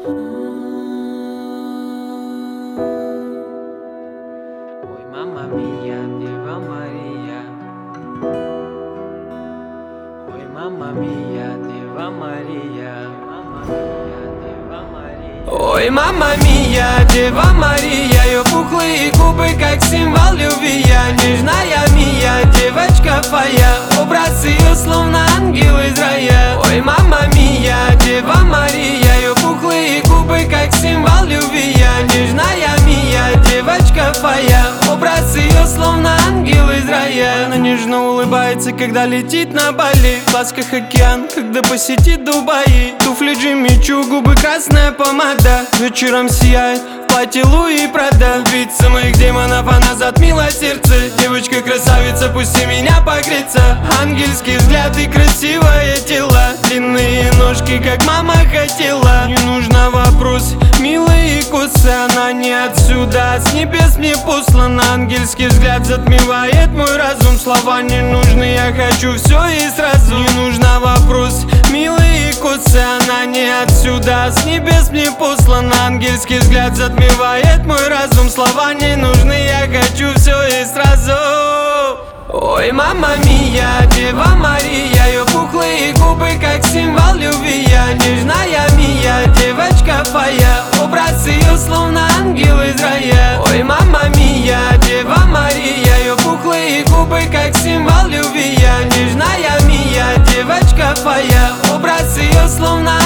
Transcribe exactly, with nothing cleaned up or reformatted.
Ой, мама мия, Дева Мария. Ой, мама мия, Дева Мария. Ой, мама мия, Дева Мария. Ее пухлые губы, как символ любви. Я нежная мия, девочка твоя. Образ ее словно ангел из рая. Ой, мама мия, Дева Мария. Ее пухлые губы, как символ любви. Я нежная мия, девочка твоя. Образ ее словно ангел из рая. Она нежно улыбается, когда летит на Бали. В глазках океан, когда посетит Дубаи. Туфли Джимми Чу, губы красная помада. Вечером сияет в платье Луи Прада. Убийца моих демонов, она затмила сердце. Девочка красавица, пусти меня погреться. Ангельский взгляд и красивое тело. Длинные ножки, как мама хотела. Не нужно вопрос, милые косы. Она не отсюда, а с небес мне послан. Ангельский взгляд затмевает мой разум. Слова не нужны, я хочу все и сразу. Не нужно вопрос, милые косы. Она не отсюда, а с небес мне послан. Ангельский взгляд затмевает мой разум. Слова не нужны, я хочу все и сразу. Ой, мама мия, Дева Мария. Ее пухлые губы, как символ любви. Я нежная мия, девочка твоя. Образ ее словно ангел из рая. Ой, мама мия, Дева Мария. Ее пухлые губы, как символ любви. Я нежная мия, девочка твоя. Образ ее словно